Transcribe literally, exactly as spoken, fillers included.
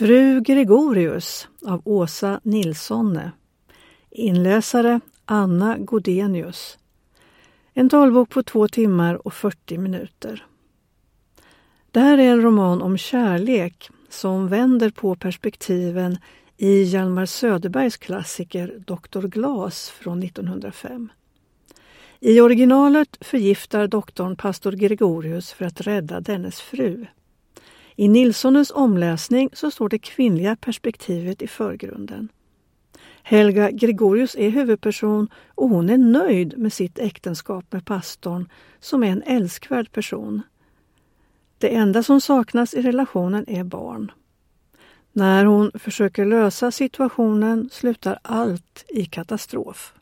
Fru Gregorius av Åsa Nilssonne. Inläsare Anna Godenius. En talbok på två timmar och fyrtio minuter. Det här är en roman om kärlek som vänder på perspektiven i Hjalmar Söderbergs klassiker doktor Glas från nittonhundrafem. I originalet förgiftar doktorn pastor Gregorius för att rädda dennes fru. I Nilssonnes omläsning så står det kvinnliga perspektivet i förgrunden. Helga Gregorius är huvudperson och hon är nöjd med sitt äktenskap med pastorn som är en älskvärd person. Det enda som saknas i relationen är barn. När hon försöker lösa situationen slutar allt i katastrof.